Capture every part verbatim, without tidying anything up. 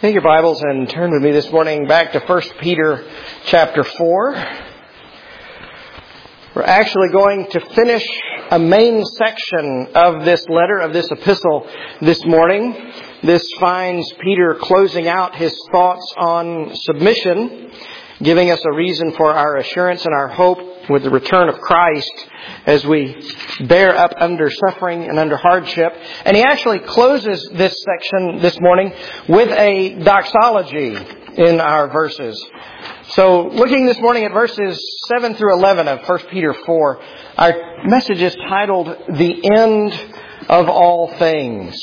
Take your Bibles and turn with me this morning back to First Peter chapter four. We're actually going to finish a main section of this letter, of this epistle this morning. This finds Peter closing out his thoughts on submission, giving us a reason for our assurance and our hope with the return of Christ as we bear up under suffering and under hardship. And he actually closes this section this morning with a doxology in our verses. So looking this morning at verses seven through eleven of First Peter four, our message is titled, The End of All Things.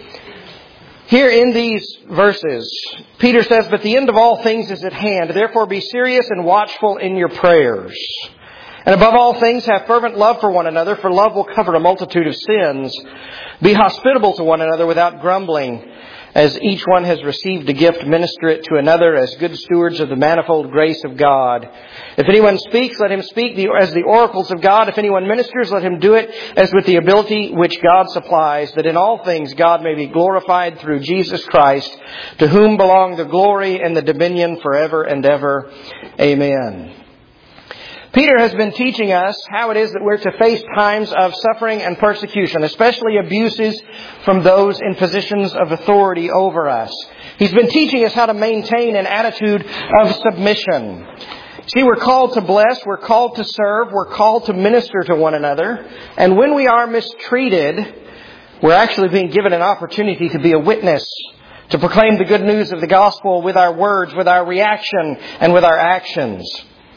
Here in these verses, Peter says, But the end of all things is at hand. Therefore be serious and watchful in your prayers. And above all things, have fervent love for one another, for love will cover a multitude of sins. Be hospitable to one another without grumbling. As each one has received a gift, minister it to another as good stewards of the manifold grace of God. If anyone speaks, let him speak as the oracles of God. If anyone ministers, let him do it as with the ability which God supplies, that in all things God may be glorified through Jesus Christ, to whom belong the glory and the dominion forever and ever. Amen. Peter has been teaching us how it is that we're to face times of suffering and persecution, especially abuses from those in positions of authority over us. He's been teaching us how to maintain an attitude of submission. See, we're called to bless, we're called to serve, we're called to minister to one another. And when we are mistreated, we're actually being given an opportunity to be a witness, to proclaim the good news of the gospel with our words, with our reaction, and with our actions.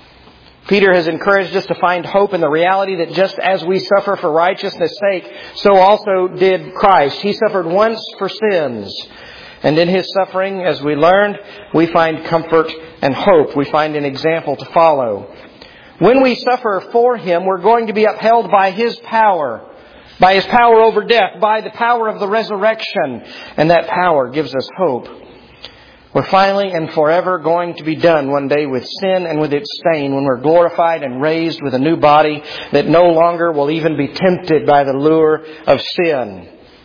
Peter has encouraged us to find hope in the reality that just as we suffer for righteousness' sake, so also did Christ. He suffered once for sins. And in His suffering, as we learned, we find comfort and hope. We find an example to follow. When we suffer for Him, we're going to be upheld by His power, by His power over death, by the power of the resurrection. And that power gives us hope. We're finally and forever going to be done one day with sin and with its stain when we're glorified and raised with a new body that no longer will even be tempted by the lure of sin.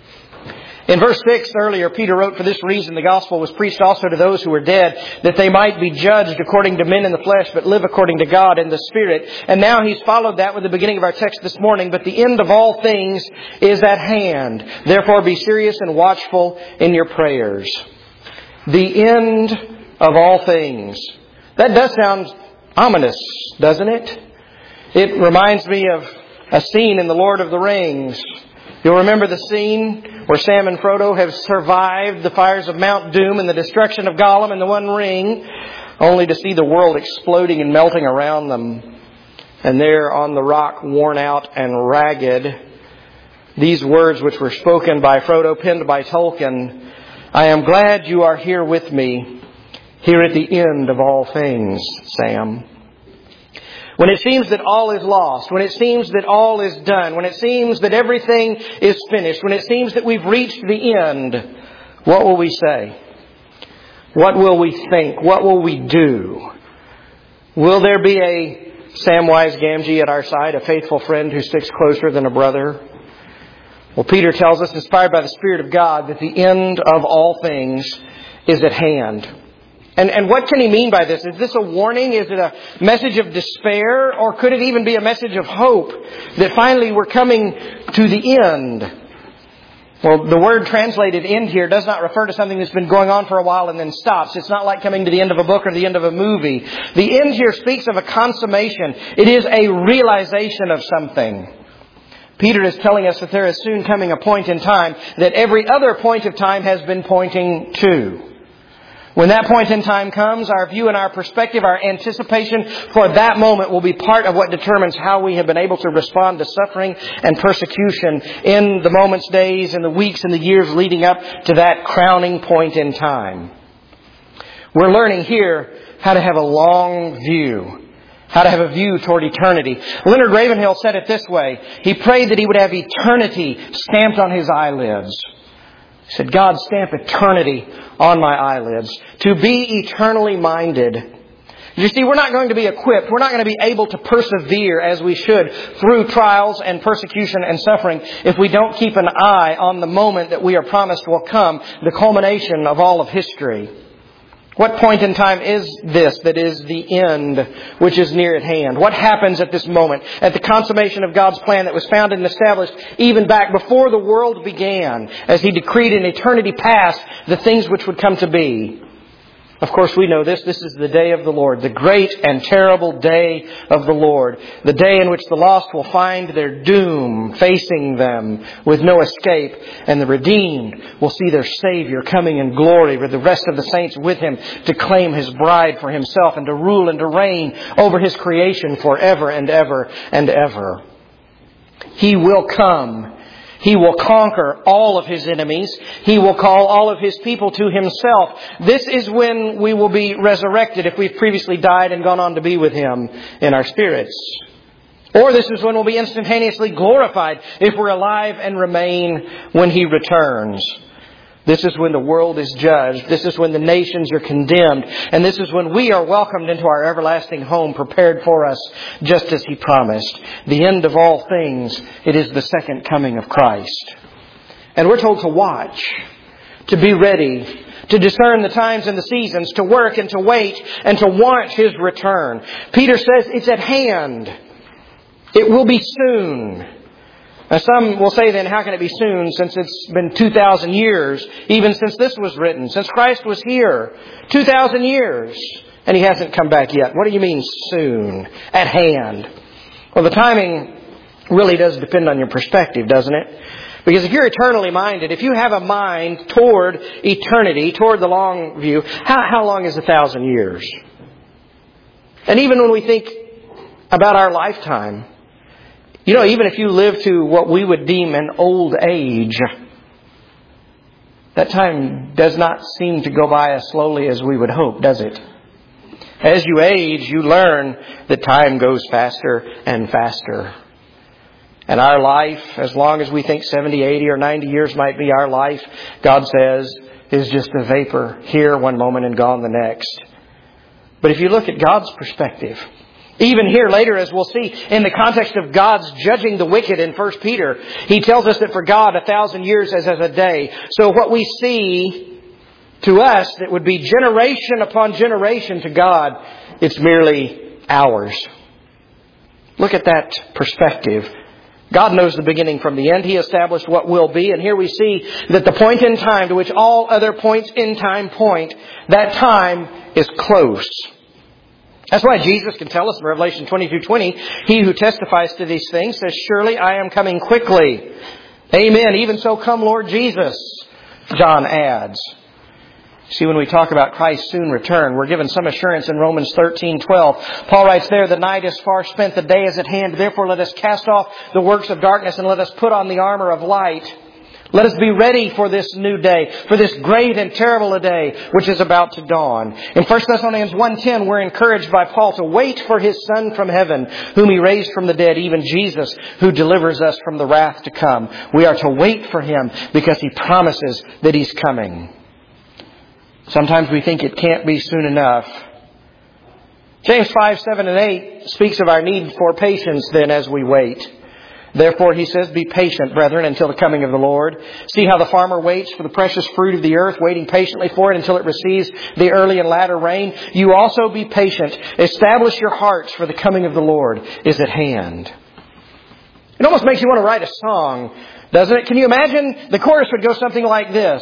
In verse six earlier, Peter wrote, For this reason the gospel was preached also to those who were dead, that they might be judged according to men in the flesh, but live according to God in the Spirit. And now he's followed that with the beginning of our text this morning. But the end of all things is at hand. Therefore be serious and watchful in your prayers. The end of all things. That does sound ominous, doesn't it? It reminds me of a scene in The Lord of the Rings. You'll remember the scene where Sam and Frodo have survived the fires of Mount Doom and the destruction of Gollum and the One Ring, only to see the world exploding and melting around them. And there on the rock, worn out and ragged, these words which were spoken by Frodo, penned by Tolkien, I am glad you are here with me, here at the end of all things, Sam. When it seems that all is lost, when it seems that all is done, when it seems that everything is finished, when it seems that we've reached the end, what will we say? What will we think? What will we do? Will there be a Samwise Gamgee at our side, a faithful friend who sticks closer than a brother? Well, Peter tells us, inspired by the Spirit of God, that the end of all things is at hand. And, and what can he mean by this? Is this a warning? Is it a message of despair? Or could it even be a message of hope that finally we're coming to the end? Well, the word translated end here does not refer to something that's been going on for a while and then stops. It's not like coming to the end of a book or the end of a movie. The end here speaks of a consummation. It is a realization of something. Peter is telling us that there is soon coming a point in time that every other point of time has been pointing to. When that point in time comes, our view and our perspective, our anticipation for that moment will be part of what determines how we have been able to respond to suffering and persecution in the moments, days, and the weeks and the years leading up to that crowning point in time. We're learning here how to have a long view. How to have a view toward eternity. Leonard Ravenhill said it this way. He prayed that he would have eternity stamped on his eyelids. He said, God, stamp eternity on my eyelids. To be eternally minded. You see, we're not going to be equipped. We're not going to be able to persevere as we should through trials and persecution and suffering if we don't keep an eye on the moment that we are promised will come, the culmination of all of history. What point in time is this that is the end which is near at hand? What happens at this moment, at the consummation of God's plan that was founded and established even back before the world began, as He decreed in eternity past the things which would come to be? Of course, we know this. This is the day of the Lord, the great and terrible day of the Lord, the day in which the lost will find their doom facing them with no escape, and the redeemed will see their Savior coming in glory with the rest of the saints with Him to claim His bride for Himself and to rule and to reign over His creation forever and ever and ever. He will come. He will conquer all of His enemies. He will call all of His people to Himself. This is when we will be resurrected if we've previously died and gone on to be with Him in our spirits. Or this is when we'll be instantaneously glorified if we're alive and remain when He returns. This is when the world is judged. This is when the nations are condemned. And this is when we are welcomed into our everlasting home prepared for us, just as He promised. The end of all things, it is the second coming of Christ. And we're told to watch, to be ready, to discern the times and the seasons, to work and to wait, and to want His return. Peter says it's at hand. It will be soon. Now some will say then, how can it be soon since it's been two thousand years, even since this was written, since Christ was here? two thousand years, and He hasn't come back yet. What do you mean soon? At hand. Well, the timing really does depend on your perspective, doesn't it? Because if you're eternally minded, if you have a mind toward eternity, toward the long view, how, how long is a thousand years? And even when we think about our lifetime, you know, even if you live to what we would deem an old age, that time does not seem to go by as slowly as we would hope, does it? As you age, you learn that time goes faster and faster. And our life, as long as we think seventy, eighty, or ninety years might be our life, God says, is just a vapor here one moment and gone the next. But if you look at God's perspective, even here later, as we'll see, in the context of God's judging the wicked in First Peter, He tells us that for God a thousand years is as a day. So what we see to us that would be generation upon generation to God, it's merely hours. Look at that perspective. God knows the beginning from the end. He established what will be. And here we see that the point in time to which all other points in time point, that time is close. That's why Jesus can tell us in Revelation twenty-two twenty, He who testifies to these things says, surely I am coming quickly. Amen. Even so come Lord Jesus, John adds. See, when we talk about Christ's soon return, we're given some assurance in Romans thirteen twelve. Paul writes there, the night is far spent, the day is at hand. Therefore let us cast off the works of darkness and let us put on the armor of light. Let us be ready for this new day, for this great and terrible a day which is about to dawn. In First Thessalonians one ten, we're encouraged by Paul to wait for His Son from heaven, whom He raised from the dead, even Jesus, who delivers us from the wrath to come. We are to wait for Him because He promises that He's coming. Sometimes we think it can't be soon enough. James five, seven, and eight speaks of our need for patience then as we wait. Therefore, he says, be patient, brethren, until the coming of the Lord. See how the farmer waits for the precious fruit of the earth, waiting patiently for it until it receives the early and latter rain. You also be patient. Establish your hearts, for the coming of the Lord is at hand. It almost makes you want to write a song, doesn't it? Can you imagine? The chorus would go something like this.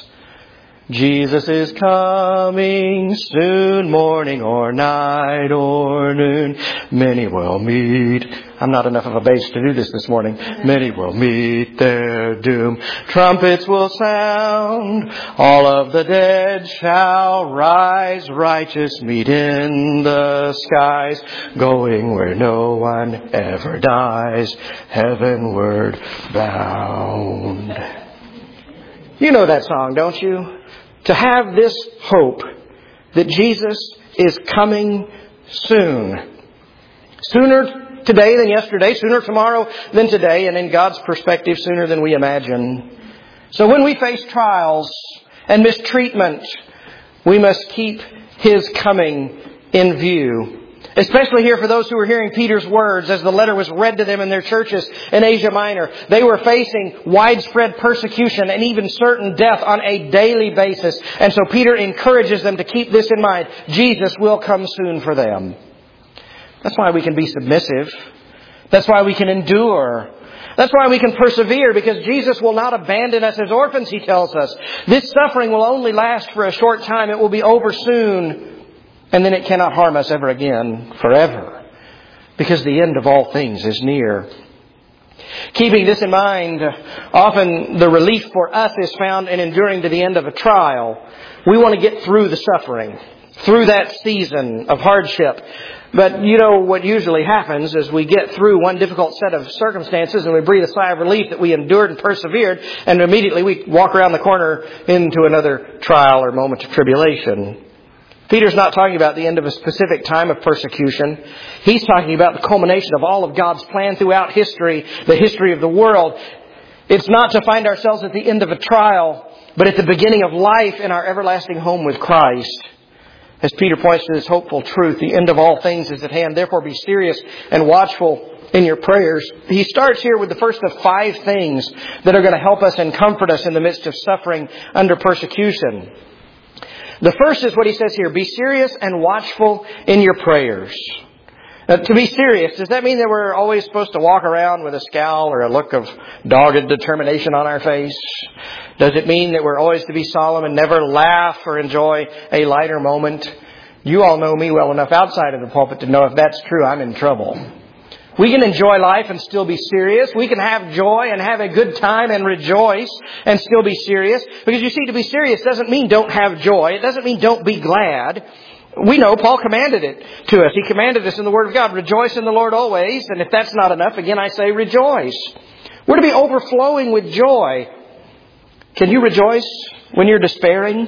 Jesus is coming soon, morning or night or noon. Many will meet. I'm not enough of a bass to do this this morning. Many will meet their doom. Trumpets will sound. All of the dead shall rise. Righteous meet in the skies. Going where no one ever dies. Heavenward bound. You know that song, don't you? To have this hope that Jesus is coming soon. Sooner today than yesterday, sooner tomorrow than today, and in God's perspective, sooner than we imagine. So when we face trials and mistreatment, we must keep His coming in view. Especially here for those who were hearing Peter's words as the letter was read to them in their churches in Asia Minor. They were facing widespread persecution and even certain death on a daily basis. And so Peter encourages them to keep this in mind. Jesus will come soon for them. That's why we can be submissive. That's why we can endure. That's why we can persevere, because Jesus will not abandon us as orphans, He tells us. This suffering will only last for a short time. It will be over soon. And then it cannot harm us ever again, forever. Because the end of all things is near. Keeping this in mind, often the relief for us is found in enduring to the end of a trial. We want to get through the suffering, through that season of hardship. But you know what usually happens is we get through one difficult set of circumstances and we breathe a sigh of relief that we endured and persevered, and immediately we walk around the corner into another trial or moment of tribulation. Peter's not talking about the end of a specific time of persecution. He's talking about the culmination of all of God's plan throughout history, the history of the world. It's not to find ourselves at the end of a trial, but at the beginning of life in our everlasting home with Christ. As Peter points to this hopeful truth, the end of all things is at hand. Therefore, be serious and watchful in your prayers. He starts here with the first of five things that are going to help us and comfort us in the midst of suffering under persecution. The first is what he says here: be serious and watchful in your prayers. Now, to be serious, does that mean that we're always supposed to walk around with a scowl or a look of dogged determination on our face? Does it mean that we're always to be solemn and never laugh or enjoy a lighter moment? You all know me well enough outside of the pulpit to know if that's true, I'm in trouble. We can enjoy life and still be serious. We can have joy and have a good time and rejoice and still be serious. Because you see, to be serious doesn't mean don't have joy. It doesn't mean don't be glad. We know Paul commanded it to us. He commanded us in the Word of God, rejoice in the Lord always. And if that's not enough, again I say rejoice. We're to be overflowing with joy. Can you rejoice when you're despairing?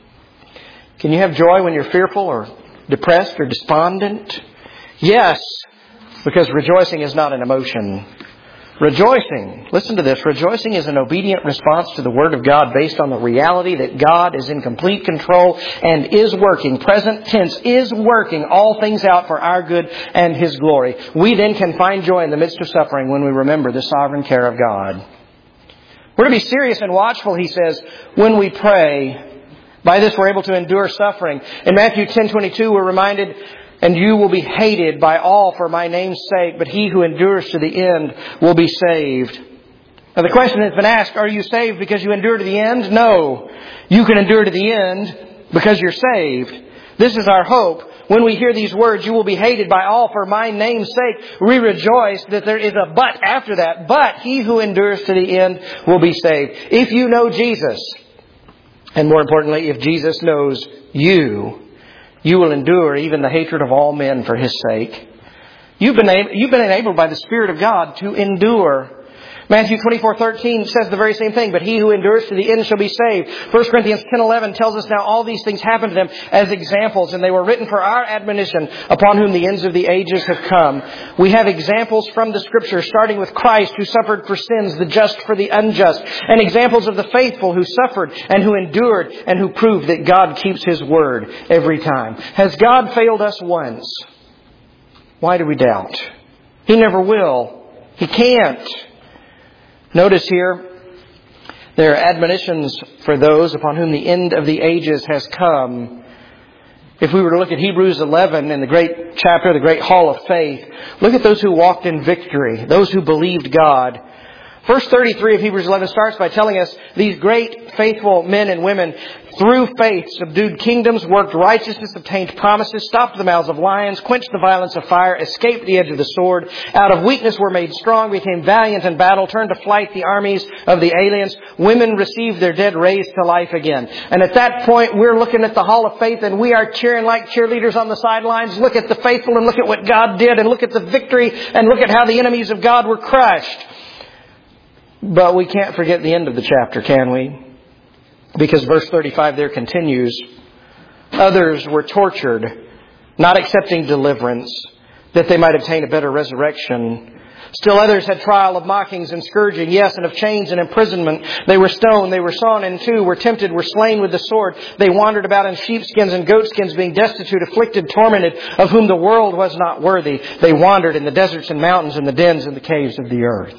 Can you have joy when you're fearful or depressed or despondent? Yes. Because rejoicing is not an emotion. Rejoicing, listen to this, rejoicing is an obedient response to the Word of God based on the reality that God is in complete control and is working, present tense, is working all things out for our good and His glory. We then can find joy in the midst of suffering when we remember the sovereign care of God. We're to be serious and watchful, he says, when we pray. By this we're able to endure suffering. In Matthew ten twenty-two we're reminded, and you will be hated by all for my name's sake, but he who endures to the end will be saved. Now the question has been asked, are you saved because you endure to the end? No. You can endure to the end because you're saved. This is our hope. When we hear these words, you will be hated by all for my name's sake, we rejoice that there is a but after that. But he who endures to the end will be saved. If you know Jesus, and more importantly, if Jesus knows you, you will endure even the hatred of all men for His sake. You've been, you've been enabled by the Spirit of God to endure. Matthew twenty-four thirteen says the very same thing. But he who endures to the end shall be saved. First Corinthians ten eleven tells us now all these things happened to them as examples, and they were written for our admonition, upon whom the ends of the ages have come. We have examples from the Scripture, starting with Christ, who suffered for sins, the just for the unjust, and examples of the faithful who suffered and who endured and who proved that God keeps His word every time. Has God failed us once? Why do we doubt? He never will. He can't. Notice here, there are admonitions for those upon whom the end of the ages has come. If we were to look at Hebrews eleven in the great chapter, the great hall of faith, look at those who walked in victory, those who believed God. Verse thirty-three of Hebrews eleven starts by telling us these great faithful men and women, through faith, subdued kingdoms, worked righteousness, obtained promises, stopped the mouths of lions, quenched the violence of fire, escaped the edge of the sword. Out of weakness were made strong, became valiant in battle, turned to flight the armies of the aliens. Women received their dead raised to life again. And at that point, we're looking at the hall of faith and we are cheering like cheerleaders on the sidelines. Look at the faithful and look at what God did and look at the victory and look at how the enemies of God were crushed. But we can't forget the end of the chapter, can we? Because verse thirty-five there continues. Others were tortured, not accepting deliverance, that they might obtain a better resurrection. Still others had trial of mockings and scourging, yes, and of chains and imprisonment. They were stoned, they were sawn in two, were tempted, were slain with the sword. They wandered about in sheepskins and goatskins, being destitute, afflicted, tormented, of whom the world was not worthy. They wandered in the deserts and mountains, in the dens and the caves of the earth.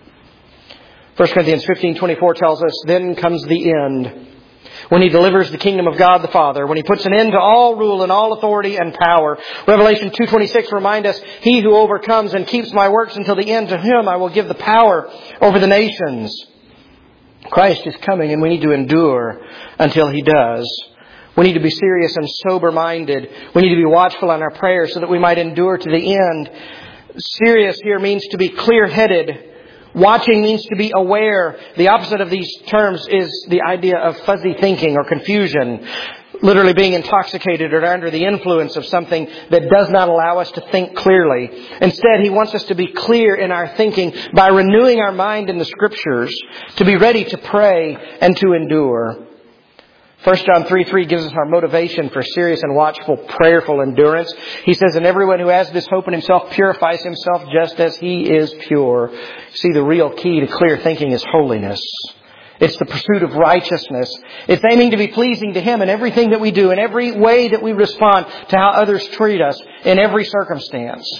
First Corinthians fifteen twenty-four tells us, then comes the end, when He delivers the kingdom of God the Father, when He puts an end to all rule and all authority and power. Revelation two twenty-six reminds us, He who overcomes and keeps my works until the end, to him I will give the power over the nations. Christ is coming and we need to endure until He does. We need to be serious and sober-minded. We need to be watchful in our prayers so that we might endure to the end. Serious here means to be clear-headed. Watching means to be aware. The opposite of these terms is the idea of fuzzy thinking or confusion. Literally being intoxicated or under the influence of something that does not allow us to think clearly. Instead, He wants us to be clear in our thinking by renewing our mind in the Scriptures, to be ready to pray and to endure. First John three three gives us our motivation for serious and watchful, prayerful endurance. He says, and everyone who has this hope in himself purifies himself just as he is pure. See, the real key to clear thinking is holiness. It's the pursuit of righteousness. It's aiming to be pleasing to Him in everything that we do, in every way that we respond to how others treat us, in every circumstance.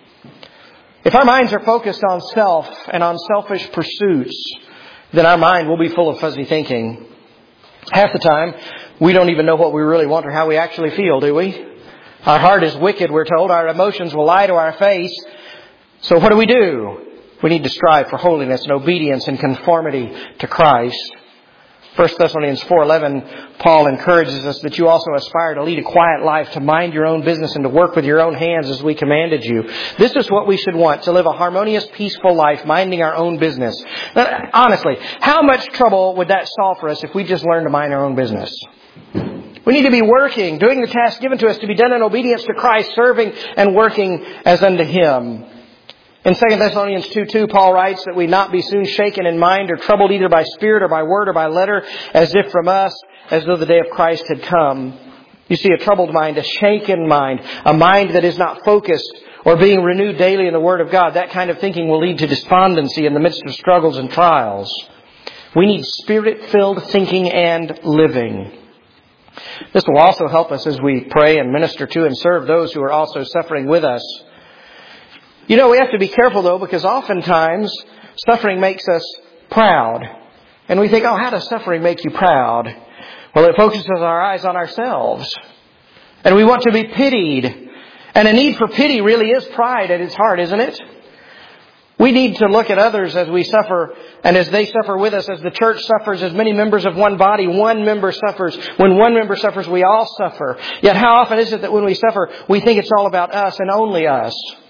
If our minds are focused on self and on selfish pursuits, then our mind will be full of fuzzy thinking. Half the time, we don't even know what we really want or how we actually feel, do we? Our heart is wicked, we're told. Our emotions will lie to our face. So what do we do? We need to strive for holiness and obedience and conformity to Christ. First Thessalonians four eleven, Paul encourages us that you also aspire to lead a quiet life, to mind your own business and to work with your own hands as we commanded you. This is what we should want, to live a harmonious, peaceful life, minding our own business. Now, honestly, how much trouble would that solve for us if we just learned to mind our own business? We need to be working, doing the task given to us to be done in obedience to Christ, serving and working as unto Him. In Second Thessalonians two two, Paul writes that we not be soon shaken in mind or troubled either by spirit or by word or by letter, as if from us, as though the day of Christ had come. You see, a troubled mind, a shaken mind, a mind that is not focused or being renewed daily in the Word of God, that kind of thinking will lead to despondency in the midst of struggles and trials. We need Spirit-filled thinking and living. This will also help us as we pray and minister to and serve those who are also suffering with us. You know, we have to be careful, though, because oftentimes suffering makes us proud. And we think, oh, how does suffering make you proud? Well, it focuses our eyes on ourselves. And we want to be pitied. And a need for pity really is pride at its heart, isn't it? We need to look at others as we suffer and as they suffer with us, as the church suffers, as many members of one body, one member suffers. When one member suffers, we all suffer. Yet how often is it that when we suffer, we think it's all about us and only us?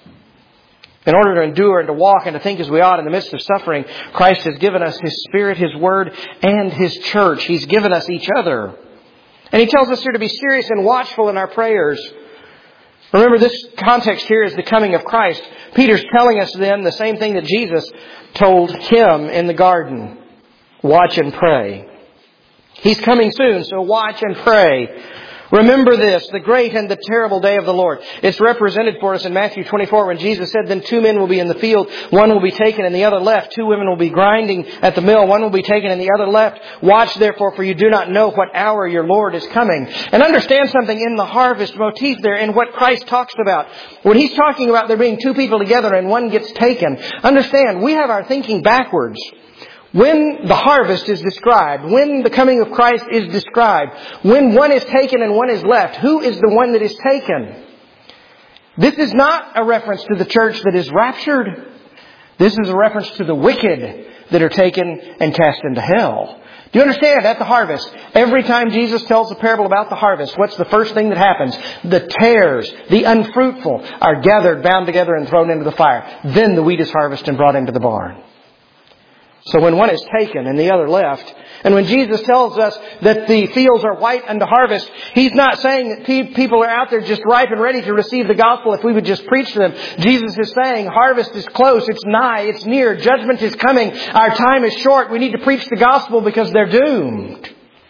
In order to endure and to walk and to think as we ought in the midst of suffering, Christ has given us His Spirit, His Word, and His church. He's given us each other. And He tells us here to be serious and watchful in our prayers. Remember, this context here is the coming of Christ. Peter's telling us then the same thing that Jesus told him in the garden. Watch and pray. He's coming soon, so watch and pray. Remember this, the great and the terrible day of the Lord. It's represented for us in Matthew twenty-four when Jesus said, then two men will be in the field, one will be taken and the other left. Two women will be grinding at the mill, one will be taken and the other left. Watch therefore, for you do not know what hour your Lord is coming. And understand something in the harvest motif there in what Christ talks about. When He's talking about there being two people together and one gets taken, understand, we have our thinking backwards. When the harvest is described, when the coming of Christ is described, when one is taken and one is left, who is the one that is taken? This is not a reference to the church that is raptured. This is a reference to the wicked that are taken and cast into hell. Do you understand? At the harvest, every time Jesus tells a parable about the harvest, what's the first thing that happens? The tares, the unfruitful, are gathered, bound together, and thrown into the fire. Then the wheat is harvested and brought into the barn. So when one is taken and the other left, and when Jesus tells us that the fields are white unto harvest, He's not saying that pe- people are out there just ripe and ready to receive the gospel if we would just preach to them. Jesus is saying harvest is close, it's nigh, it's near, judgment is coming, our time is short, we need to preach the gospel because they're doomed.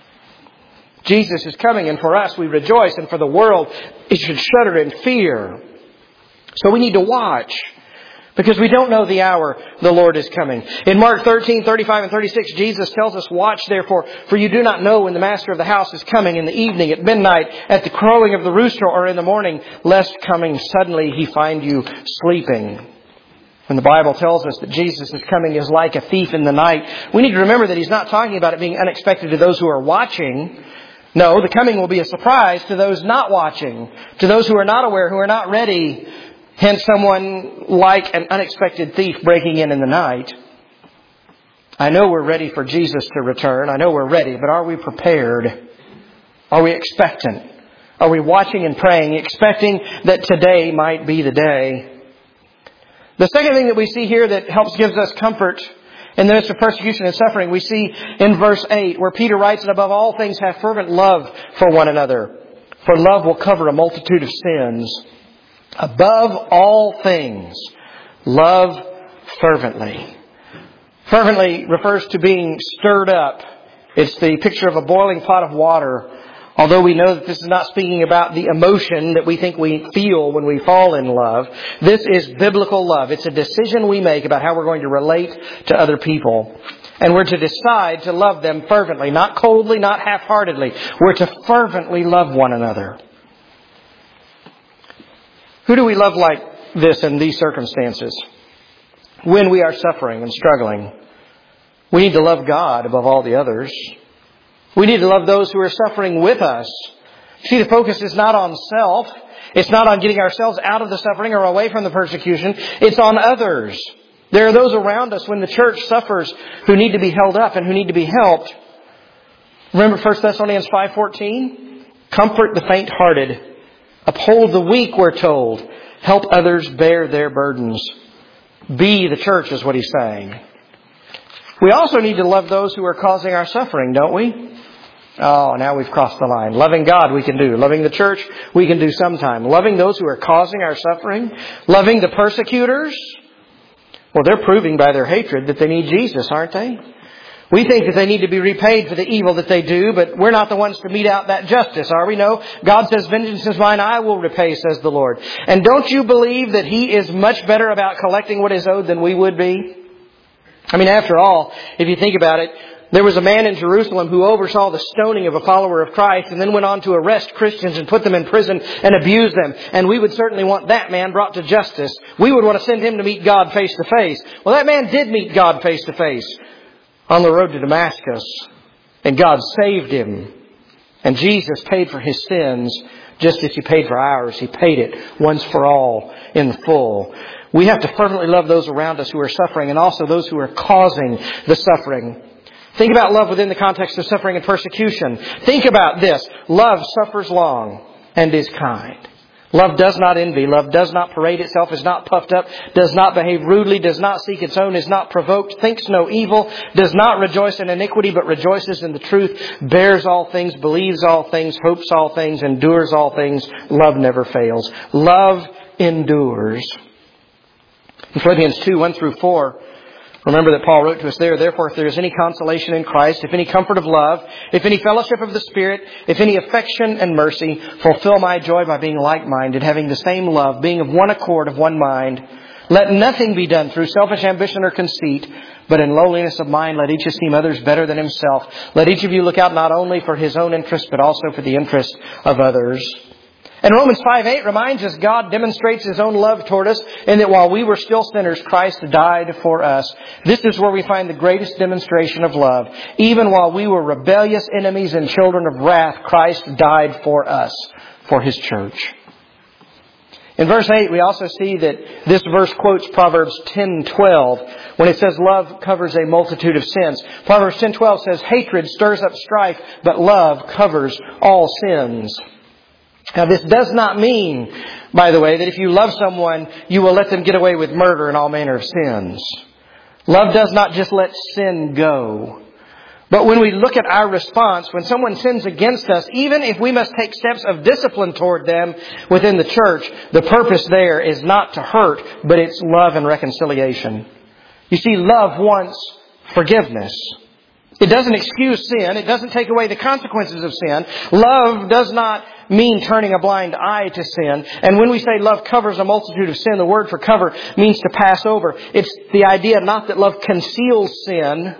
Jesus is coming, and for us we rejoice, and for the world it should shudder in fear. So we need to watch. Because we don't know the hour the Lord is coming. In Mark thirteen, thirty-five and thirty-six, Jesus tells us, "Watch therefore, for you do not know when the master of the house is coming, in the evening, at midnight, at the crowing of the rooster, or in the morning, lest coming suddenly he find you sleeping." When the Bible tells us that Jesus is coming is like a thief in the night, we need to remember that He's not talking about it being unexpected to those who are watching. No, the coming will be a surprise to those not watching, to those who are not aware, who are not ready. Hence, someone like an unexpected thief breaking in in the night. I know we're ready for Jesus to return. I know we're ready, but are we prepared? Are we expectant? Are we watching and praying, expecting that today might be the day? The second thing that we see here that helps gives us comfort in the midst of persecution and suffering, we see in verse eight, where Peter writes that above all things have fervent love for one another, for love will cover a multitude of sins. Above all things, love fervently. Fervently refers to being stirred up. It's the picture of a boiling pot of water. Although we know that this is not speaking about the emotion that we think we feel when we fall in love. This is biblical love. It's a decision we make about how we're going to relate to other people. And we're to decide to love them fervently, not coldly, not half-heartedly. We're to fervently love one another. Who do we love like this in these circumstances? When we are suffering and struggling, we need to love God above all the others. We need to love those who are suffering with us. See, the focus is not on self. It's not on getting ourselves out of the suffering or away from the persecution. It's on others. There are those around us when the church suffers who need to be held up and who need to be helped. Remember First Thessalonians five fourteen? Comfort the faint-hearted. Uphold the weak, we're told. Help others bear their burdens. Be the church is what he's saying. We also need to love those who are causing our suffering, don't we? Oh, now we've crossed the line. Loving God we can do. Loving the church we can do sometime. Loving those who are causing our suffering. Loving the persecutors. Well, they're proving by their hatred that they need Jesus, aren't they? We think that they need to be repaid for the evil that they do, but we're not the ones to mete out that justice, are we? No. God says, "Vengeance is mine, I will repay," says the Lord. And don't you believe that He is much better about collecting what is owed than we would be? I mean, after all, if you think about it, there was a man in Jerusalem who oversaw the stoning of a follower of Christ and then went on to arrest Christians and put them in prison and abuse them. And we would certainly want that man brought to justice. We would want to send him to meet God face to face. Well, that man did meet God face to face on the road to Damascus. And God saved him. And Jesus paid for his sins just as He paid for ours. He paid it once for all in full. We have to fervently love those around us who are suffering and also those who are causing the suffering. Think about love within the context of suffering and persecution. Think about this. Love suffers long and is kind. Love does not envy. Love does not parade itself, is not puffed up, does not behave rudely, does not seek its own, is not provoked, thinks no evil, does not rejoice in iniquity, but rejoices in the truth, bears all things, believes all things, hopes all things, endures all things. Love never fails. Love endures. In Philippians two, one through four, remember that Paul wrote to us there, "Therefore, if there is any consolation in Christ, if any comfort of love, if any fellowship of the Spirit, if any affection and mercy, fulfill my joy by being like-minded, having the same love, being of one accord, of one mind. Let nothing be done through selfish ambition or conceit, but in lowliness of mind let each esteem others better than himself. Let each of you look out not only for his own interest, but also for the interest of others." And Romans five eight reminds us God demonstrates His own love toward us in that while we were still sinners, Christ died for us. This is where we find the greatest demonstration of love. Even while we were rebellious enemies and children of wrath, Christ died for us, for His church. In verse eight, we also see that this verse quotes Proverbs ten twelve when it says love covers a multitude of sins. Proverbs ten twelve says, "Hatred stirs up strife, but love covers all sins." Now, this does not mean, by the way, that if you love someone, you will let them get away with murder and all manner of sins. Love does not just let sin go. But when we look at our response, when someone sins against us, even if we must take steps of discipline toward them within the church, the purpose there is not to hurt, but it's love and reconciliation. You see, love wants forgiveness. It doesn't excuse sin. It doesn't take away the consequences of sin. Love does not mean turning a blind eye to sin. And when we say love covers a multitude of sin, the word for cover means to pass over. It's the idea not that love conceals sin.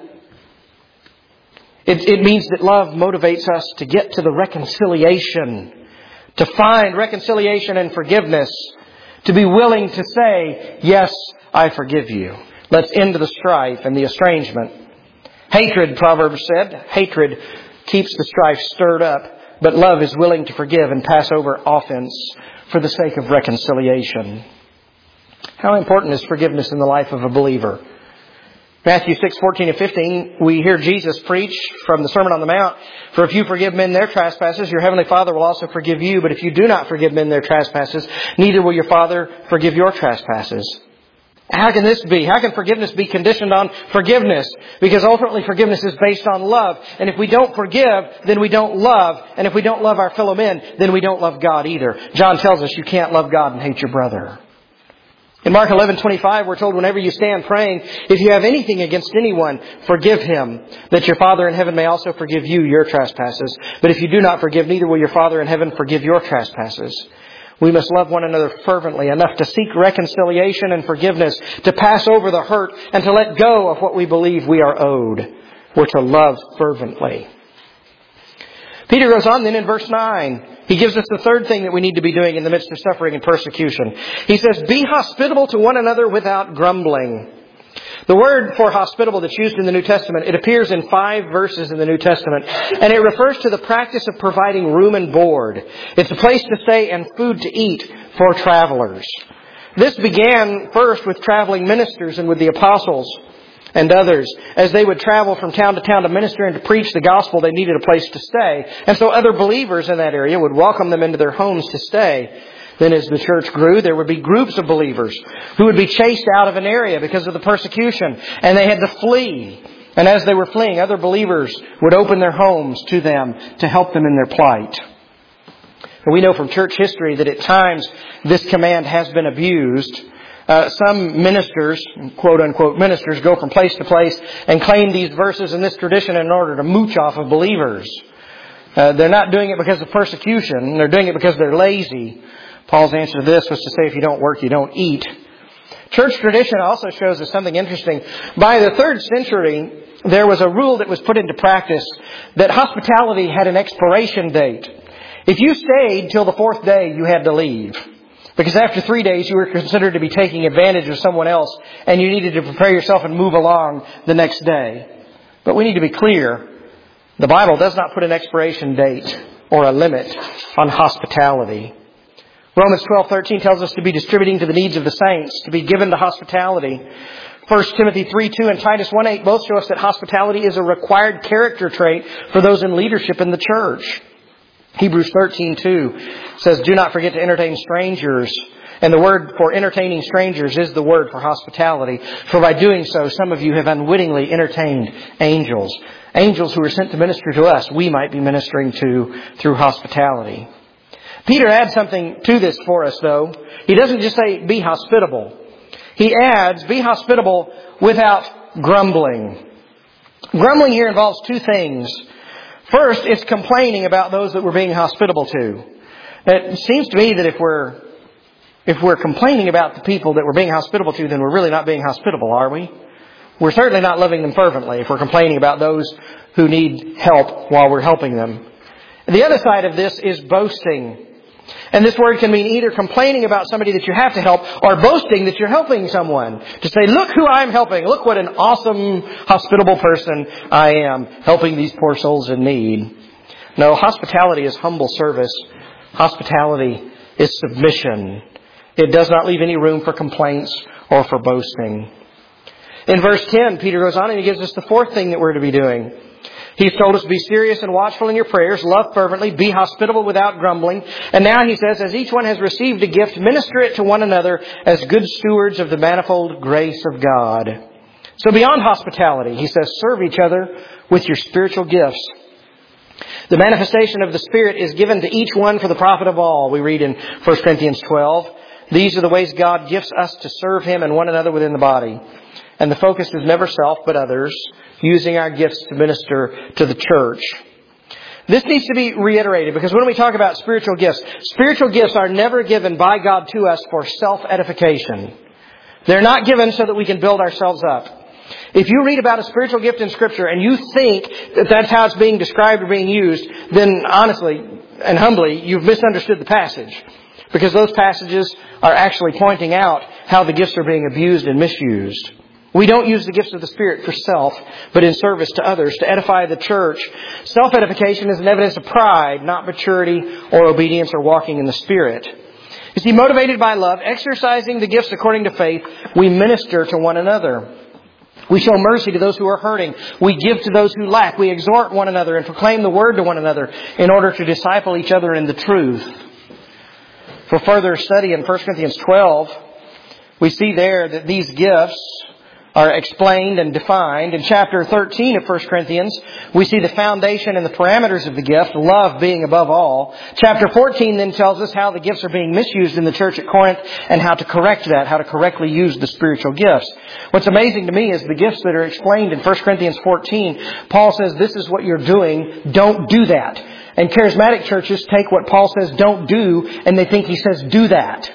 It, it means that love motivates us to get to the reconciliation, to find reconciliation and forgiveness, to be willing to say, yes, I forgive you. Let's end the strife and the estrangement. Hatred, Proverbs said, hatred keeps the strife stirred up, but love is willing to forgive and pass over offense for the sake of reconciliation. How important is forgiveness in the life of a believer? Matthew six, fourteen and fifteen, we hear Jesus preach from the Sermon on the Mount, "For if you forgive men their trespasses, your heavenly Father will also forgive you. But if you do not forgive men their trespasses, neither will your Father forgive your trespasses." How can this be? How can forgiveness be conditioned on forgiveness? Because ultimately forgiveness is based on love. And if we don't forgive, then we don't love. And if we don't love our fellow men, then we don't love God either. John tells us you can't love God and hate your brother. In Mark eleven twenty-five, we're told whenever you stand praying, if you have anything against anyone, forgive him, that your Father in heaven may also forgive you your trespasses. But if you do not forgive, neither will your Father in heaven forgive your trespasses. We must love one another fervently, enough to seek reconciliation and forgiveness, to pass over the hurt, and to let go of what we believe we are owed. We're to love fervently. Peter goes on then in verse nine. He gives us the third thing that we need to be doing in the midst of suffering and persecution. He says, "Be hospitable to one another without grumbling." The word for hospitable that's used in the New Testament, it appears in five verses in the New Testament, and it refers to the practice of providing room and board. It's a place to stay and food to eat for travelers. This began first with traveling ministers and with the apostles and others. As they would travel from town to town to minister and to preach the gospel, they needed a place to stay. And so other believers in that area would welcome them into their homes to stay. Then as the church grew, there would be groups of believers who would be chased out of an area because of the persecution, and they had to flee. And as they were fleeing, other believers would open their homes to them to help them in their plight. And we know from church history that at times this command has been abused. Uh, some ministers, quote unquote ministers, go from place to place and claim these verses in this tradition in order to mooch off of believers. Uh, they're not doing it because of persecution. They're doing it because they're lazy. Paul's answer to this was to say, if you don't work, you don't eat. Church tradition also shows us something interesting. By the third century, there was a rule that was put into practice that hospitality had an expiration date. If you stayed till the fourth day, you had to leave. Because after three days, you were considered to be taking advantage of someone else, and you needed to prepare yourself and move along the next day. But we need to be clear. The Bible does not put an expiration date or a limit on hospitality. Romans twelve thirteen tells us to be distributing to the needs of the saints, to be given to hospitality. First Timothy three two and Titus one eight both show us that hospitality is a required character trait for those in leadership in the church. Hebrews thirteen two says, "Do not forget to entertain strangers." And the word for entertaining strangers is the word for hospitality. For by doing so, some of you have unwittingly entertained angels. Angels who are sent to minister to us, we might be ministering to through hospitality. Peter adds something to this for us, though. He doesn't just say, be hospitable. He adds, be hospitable without grumbling. Grumbling here involves two things. First, it's complaining about those that we're being hospitable to. It seems to me that if we're, if we're complaining about the people that we're being hospitable to, then we're really not being hospitable, are we? We're certainly not loving them fervently if we're complaining about those who need help while we're helping them. The other side of this is boasting. And this word can mean either complaining about somebody that you have to help or boasting that you're helping someone. To say, look who I'm helping. Look what an awesome, hospitable person I am, helping these poor souls in need. No, hospitality is humble service. Hospitality is submission. It does not leave any room for complaints or for boasting. In verse ten, Peter goes on and he gives us the fourth thing that we're to be doing. He's told us to be serious and watchful in your prayers, love fervently, be hospitable without grumbling. And now he says, as each one has received a gift, minister it to one another as good stewards of the manifold grace of God. So beyond hospitality, he says, serve each other with your spiritual gifts. The manifestation of the Spirit is given to each one for the profit of all. We read in First Corinthians twelve. These are the ways God gifts us to serve Him and one another within the body. And the focus is never self, but others, using our gifts to minister to the church. This needs to be reiterated because when we talk about spiritual gifts, spiritual gifts are never given by God to us for self-edification. They're not given so that we can build ourselves up. If you read about a spiritual gift in Scripture and you think that that's how it's being described or being used, then honestly and humbly, you've misunderstood the passage. Because those passages are actually pointing out how the gifts are being abused and misused. We don't use the gifts of the Spirit for self, but in service to others, to edify the church. Self-edification is an evidence of pride, not maturity or obedience or walking in the Spirit. You see, motivated by love, exercising the gifts according to faith, we minister to one another. We show mercy to those who are hurting. We give to those who lack. We exhort one another and proclaim the word to one another in order to disciple each other in the truth. For further study in First Corinthians twelve, we see there that these gifts are explained and defined. In chapter thirteen of First Corinthians, we see the foundation and the parameters of the gift, love being above all. Chapter fourteen then tells us how the gifts are being misused in the church at Corinth and how to correct that, how to correctly use the spiritual gifts. What's amazing to me is the gifts that are explained in First Corinthians fourteen. Paul says, this is what you're doing, don't do that. And charismatic churches take what Paul says don't do and they think he says do that.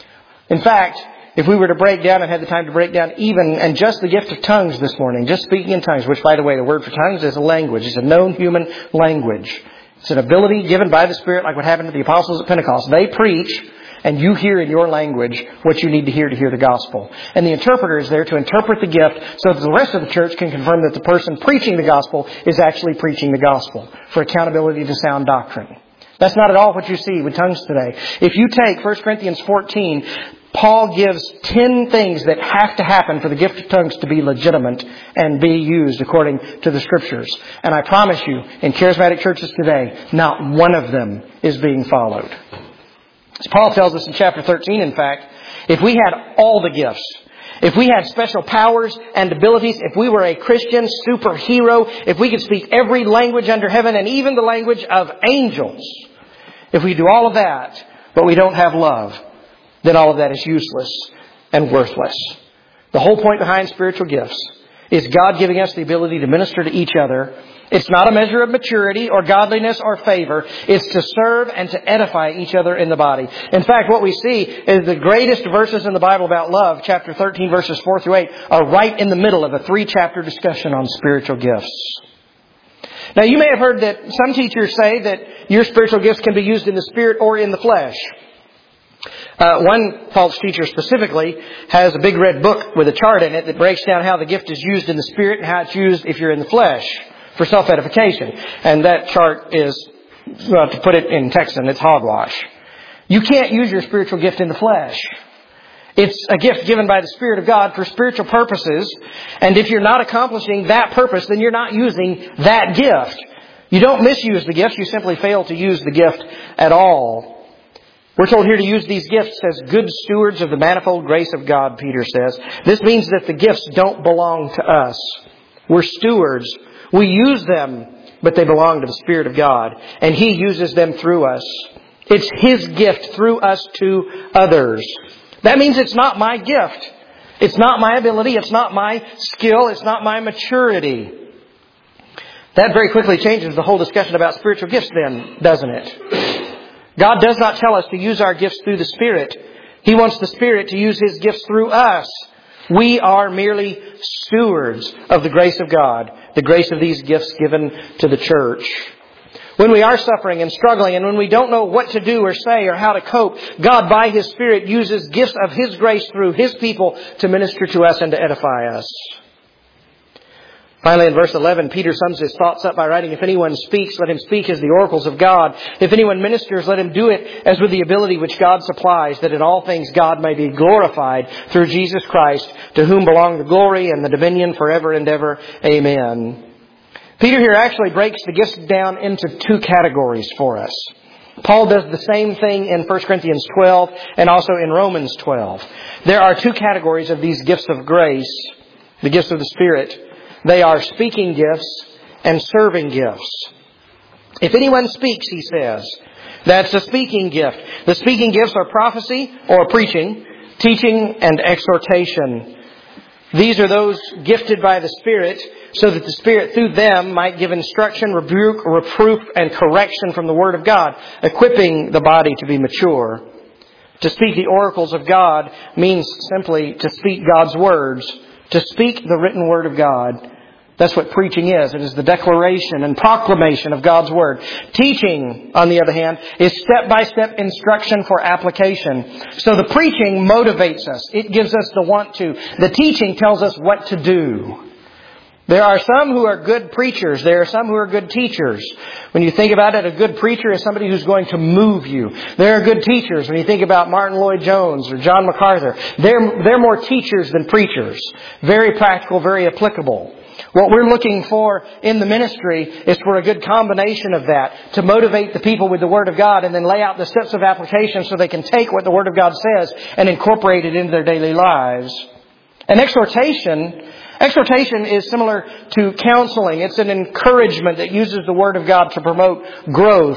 In fact, if we were to break down and had the time to break down even and just the gift of tongues this morning, just speaking in tongues, which by the way, the word for tongues is a language. It's a known human language. It's an ability given by the Spirit like what happened to the apostles at Pentecost. They preach and you hear in your language what you need to hear to hear the gospel. And the interpreter is there to interpret the gift so that the rest of the church can confirm that the person preaching the gospel is actually preaching the gospel for accountability to sound doctrine. That's not at all what you see with tongues today. If you take First Corinthians fourteen, Paul gives ten things that have to happen for the gift of tongues to be legitimate and be used according to the Scriptures. And I promise you, in charismatic churches today, not one of them is being followed. As Paul tells us in chapter thirteen, in fact, if we had all the gifts, if we had special powers and abilities, if we were a Christian superhero, if we could speak every language under heaven and even the language of angels, if we do all of that, but we don't have love, then all of that is useless and worthless. The whole point behind spiritual gifts is God giving us the ability to minister to each other. It's not a measure of maturity or godliness or favor. It's to serve and to edify each other in the body. In fact, what we see is the greatest verses in the Bible about love, chapter thirteen, verses four through eight, are right in the middle of a three-chapter discussion on spiritual gifts. Now, you may have heard that some teachers say that your spiritual gifts can be used in the spirit or in the flesh. Uh, one false teacher specifically has a big red book with a chart in it that breaks down how the gift is used in the spirit and how it's used if you're in the flesh for self-edification. And that chart is, well, to put it in Texan, it's hogwash. You can't use your spiritual gift in the flesh. It's a gift given by the Spirit of God for spiritual purposes. And if you're not accomplishing that purpose, then you're not using that gift. You don't misuse the gift. You simply fail to use the gift at all. We're told here to use these gifts as good stewards of the manifold grace of God, Peter says. This means that the gifts don't belong to us. We're stewards. We use them, but they belong to the Spirit of God. And He uses them through us. It's His gift through us to others. That means it's not my gift. It's not my ability. It's not my skill. It's not my maturity. That very quickly changes the whole discussion about spiritual gifts then, doesn't it? God does not tell us to use our gifts through the Spirit. He wants the Spirit to use His gifts through us. We are merely stewards of the grace of God, the grace of these gifts given to the church. When we are suffering and struggling and when we don't know what to do or say or how to cope, God by His Spirit uses gifts of His grace through His people to minister to us and to edify us. Finally, in verse eleven, Peter sums his thoughts up by writing, if anyone speaks, let him speak as the oracles of God. If anyone ministers, let him do it as with the ability which God supplies, that in all things God may be glorified through Jesus Christ, to whom belong the glory and the dominion forever and ever. Amen. Peter here actually breaks the gifts down into two categories for us. Paul does the same thing in First Corinthians twelve and also in Romans twelve. There are two categories of these gifts of grace, the gifts of the Spirit. They are speaking gifts and serving gifts. If anyone speaks, he says, that's a speaking gift. The speaking gifts are prophecy or preaching, teaching and exhortation. These are those gifted by the Spirit, so that the Spirit through them might give instruction, rebuke, reproof, and correction from the Word of God, equipping the body to be mature. To speak the oracles of God means simply to speak God's words, to speak the written Word of God. That's what preaching is. It is the declaration and proclamation of God's Word. Teaching, on the other hand, is step-by-step instruction for application. So the preaching motivates us. It gives us the want to. The teaching tells us what to do. There are some who are good preachers. There are some who are good teachers. When you think about it, a good preacher is somebody who's going to move you. There are good teachers. When you think about Martin Lloyd-Jones or John MacArthur, they're, they're more teachers than preachers. Very practical, very applicable. What we're looking for in the ministry is for a good combination of that, to motivate the people with the Word of God and then lay out the steps of application so they can take what the Word of God says and incorporate it into their daily lives. And exhortation, exhortation is similar to counseling. It's an encouragement that uses the Word of God to promote growth.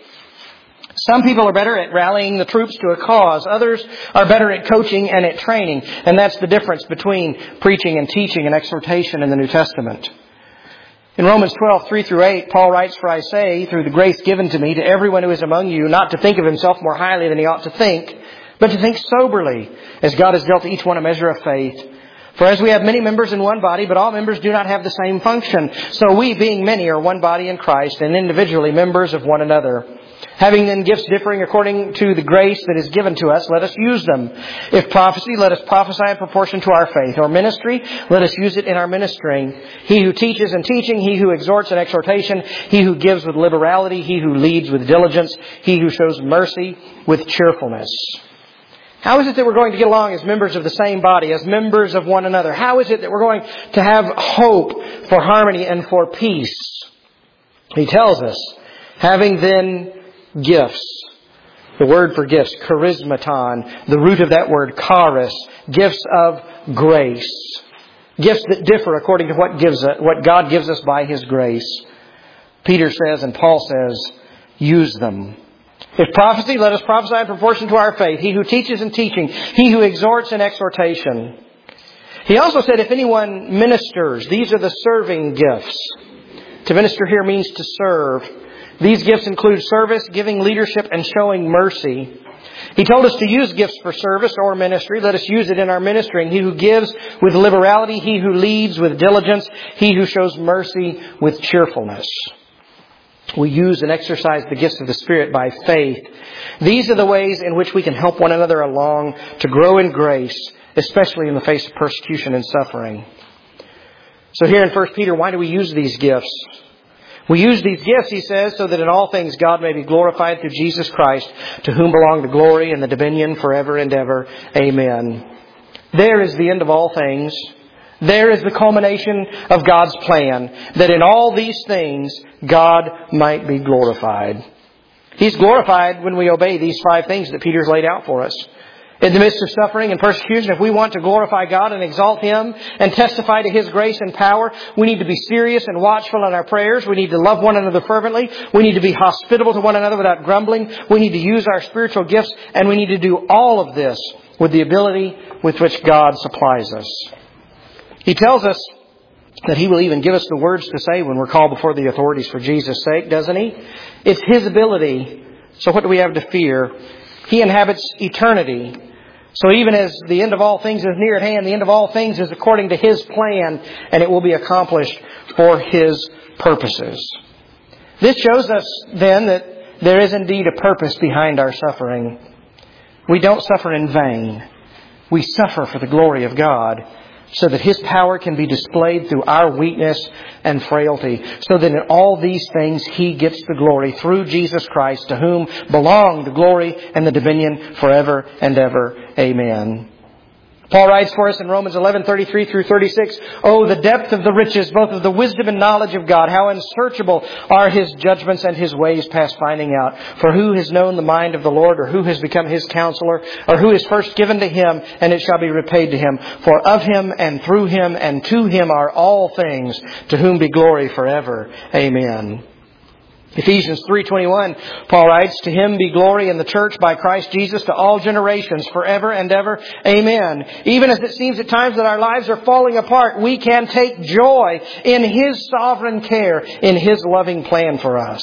Some people are better at rallying the troops to a cause. Others are better at coaching and at training. And that's the difference between preaching and teaching and exhortation in the New Testament. In Romans twelve, three through eight, Paul writes, "For I say, through the grace given to me, to everyone who is among you, not to think of himself more highly than he ought to think, but to think soberly, as God has dealt to each one a measure of faith. For as we have many members in one body, but all members do not have the same function, so we, being many, are one body in Christ, and individually members of one another. Having then gifts differing according to the grace that is given to us, let us use them. If prophecy, let us prophesy in proportion to our faith. Or ministry, let us use it in our ministering. He who teaches in teaching, he who exhorts in exhortation, he who gives with liberality, he who leads with diligence, he who shows mercy with cheerfulness." How is it that we're going to get along as members of the same body, as members of one another? How is it that we're going to have hope for harmony and for peace? He tells us, having then gifts. The word for gifts, charismaton. The root of that word, charis. Gifts of grace. Gifts that differ according to what gives what God gives us by His grace. Peter says and Paul says, use them. If prophecy, let us prophesy in proportion to our faith. He who teaches in teaching. He who exhorts in exhortation. He also said, if anyone ministers, these are the serving gifts. To minister here means to serve. These gifts include service, giving leadership, and showing mercy. He told us to use gifts for service or ministry. Let us use it in our ministering. He who gives with liberality, he who leads with diligence, he who shows mercy with cheerfulness. We use and exercise the gifts of the Spirit by faith. These are the ways in which we can help one another along to grow in grace, especially in the face of persecution and suffering. So here in First Peter, why do we use these gifts? We use these gifts, he says, so that in all things God may be glorified through Jesus Christ, to whom belong the glory and the dominion forever and ever. Amen. There is the end of all things. There is the culmination of God's plan, that in all these things God might be glorified. He's glorified when we obey these five things that Peter's laid out for us. In the midst of suffering and persecution, if we want to glorify God and exalt Him and testify to His grace and power, we need to be serious and watchful in our prayers. We need to love one another fervently. We need to be hospitable to one another without grumbling. We need to use our spiritual gifts, and we need to do all of this with the ability with which God supplies us. He tells us that He will even give us the words to say when we're called before the authorities for Jesus' sake, doesn't He? It's His ability. So what do we have to fear? He inhabits eternity. So even as the end of all things is near at hand, the end of all things is according to His plan, and it will be accomplished for His purposes. This shows us then that there is indeed a purpose behind our suffering. We don't suffer in vain. We suffer for the glory of God, so that His power can be displayed through our weakness and frailty, so that in all these things He gets the glory through Jesus Christ, to whom belong the glory and the dominion forever and ever. Amen. Paul writes for us in Romans eleven, thirty-three through thirty-six, "Oh, the depth of the riches, both of the wisdom and knowledge of God! How unsearchable are His judgments and His ways past finding out! For who has known the mind of the Lord, or who has become His counselor, or who is first given to Him, and it shall be repaid to Him? For of Him, and through Him, and to Him are all things, to whom be glory forever. Amen." Ephesians three twenty-one, Paul writes, "To Him be glory in the church by Christ Jesus to all generations, forever and ever. Amen." Even as it seems at times that our lives are falling apart, we can take joy in His sovereign care, in His loving plan for us.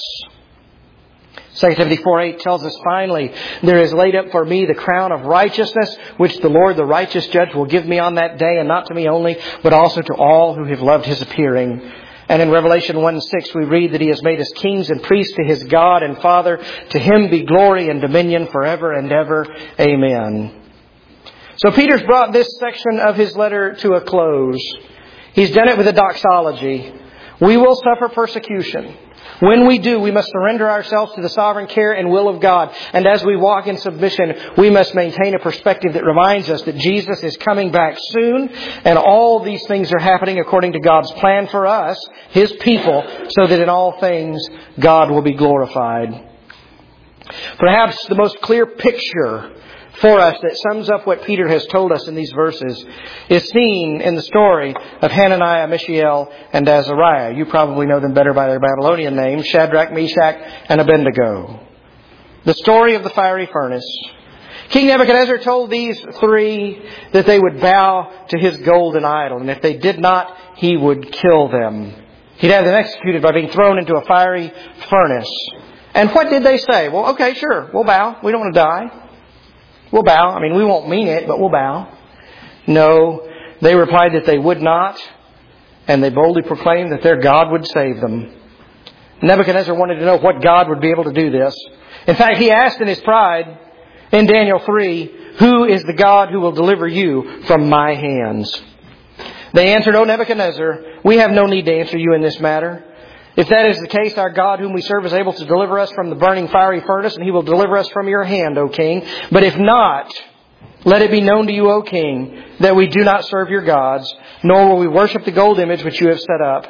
Second Timothy four eight tells us, "Finally, there is laid up for me the crown of righteousness, which the Lord, the righteous judge, will give me on that day, and not to me only, but also to all who have loved His appearing." And in Revelation one six we read that He has made us kings and priests to His God and Father. To Him be glory and dominion forever and ever. Amen. So Peter's brought this section of his letter to a close. He's done it with a doxology. We will suffer persecution. When we do, we must surrender ourselves to the sovereign care and will of God. And as we walk in submission, we must maintain a perspective that reminds us that Jesus is coming back soon. And all these things are happening according to God's plan for us, His people, so that in all things God will be glorified. Perhaps the most clear picture for us that sums up what Peter has told us in these verses is seen in the story of Hananiah, Mishael, and Azariah. You probably know them better by their Babylonian names, Shadrach, Meshach, and Abednego. The story of the fiery furnace. King Nebuchadnezzar told these three that they would bow to his golden idol, and if they did not, he would kill them. He'd have them executed by being thrown into a fiery furnace. And what did they say? Well, okay, sure, we'll bow. We don't want to die. We'll bow. I mean, we won't mean it, but we'll bow. No, they replied that they would not, and they boldly proclaimed that their God would save them. Nebuchadnezzar wanted to know what God would be able to do this. In fact, he asked in his pride in Daniel three, "Who is the God who will deliver you from my hands?" They answered, "O Nebuchadnezzar, we have no need to answer you in this matter. If that is the case, our God whom we serve is able to deliver us from the burning fiery furnace, and He will deliver us from your hand, O king. But if not, let it be known to you, O king, that we do not serve your gods, nor will we worship the gold image which you have set up."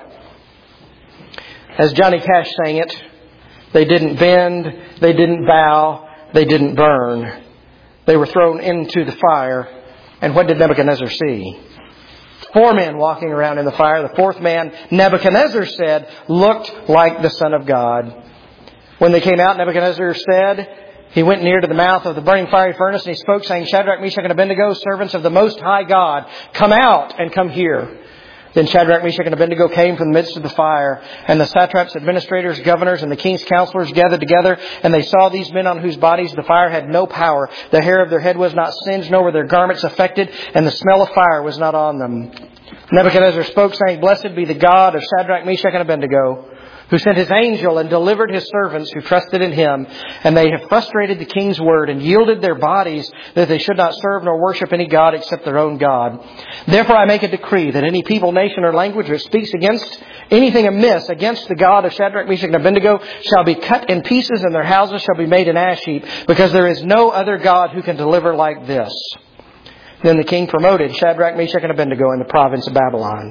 As Johnny Cash sang it, they didn't bend, they didn't bow, they didn't burn. They were thrown into the fire. And what did Nebuchadnezzar see? Four men walking around in the fire. The fourth man, Nebuchadnezzar said, looked like the Son of God. When they came out, Nebuchadnezzar said, he went near to the mouth of the burning fiery furnace, and he spoke, saying, "Shadrach, Meshach, and Abednego, servants of the Most High God, come out and come here." Then Shadrach, Meshach, and Abednego came from the midst of the fire. And the satraps, administrators, governors, and the king's counselors gathered together. And they saw these men on whose bodies the fire had no power. The hair of their head was not singed, nor were their garments affected. And the smell of fire was not on them. Nebuchadnezzar spoke, saying, "Blessed be the God of Shadrach, Meshach, and Abednego, who sent His angel and delivered His servants who trusted in Him. And they have frustrated the king's word and yielded their bodies that they should not serve nor worship any god except their own God. Therefore I make a decree that any people, nation, or language which speaks against anything amiss against the God of Shadrach, Meshach, and Abednego shall be cut in pieces, and their houses shall be made an ash heap, because there is no other God who can deliver like this." Then the king promoted Shadrach, Meshach, and Abednego in the province of Babylon.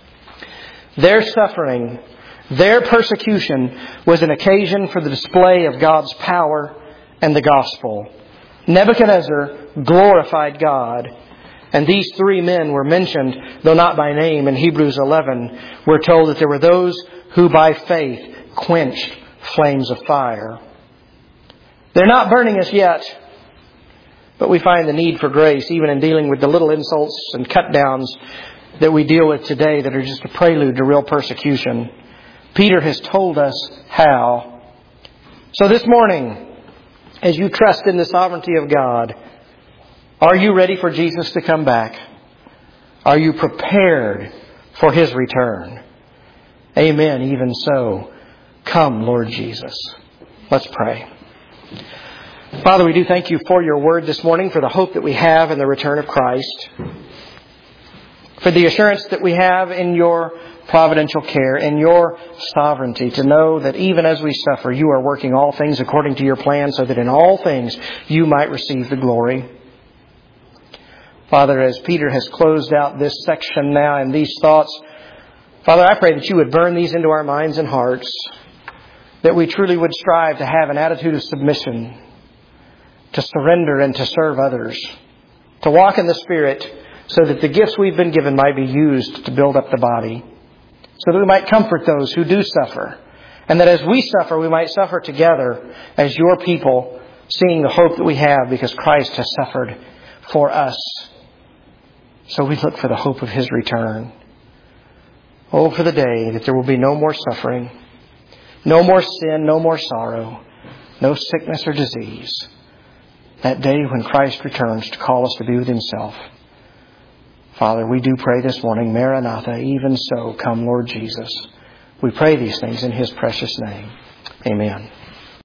Their suffering, their persecution was an occasion for the display of God's power and the gospel. Nebuchadnezzar glorified God. And these three men were mentioned, though not by name, in Hebrews eleven. We're told that there were those who by faith quenched flames of fire. They're not burning us yet, but we find the need for grace even in dealing with the little insults and cut downs that we deal with today that are just a prelude to real persecution. Peter has told us how. So this morning, as you trust in the sovereignty of God, are you ready for Jesus to come back? Are you prepared for His return? Amen. Even so, come, Lord Jesus. Let's pray. Father, we do thank You for Your word this morning, for the hope that we have in the return of Christ, for the assurance that we have in Your providential care, in Your sovereignty, to know that even as we suffer, You are working all things according to Your plan, so that in all things You might receive the glory. Father, as Peter has closed out this section now and these thoughts, Father, I pray that You would burn these into our minds and hearts, that we truly would strive to have an attitude of submission, to surrender and to serve others, to walk in the Spirit, so that the gifts we've been given might be used to build up the body, so that we might comfort those who do suffer, And that as we suffer, we might suffer together as your people, seeing the hope that we have because Christ has suffered for us. So we look for the hope of His return. Oh, for the day that there will be no more suffering, no more sin, no more sorrow, no sickness or disease. That day when Christ returns to call us to be with Himself. Father, we do pray this morning, Maranatha, even so, come Lord Jesus. We pray these things in His precious name. Amen.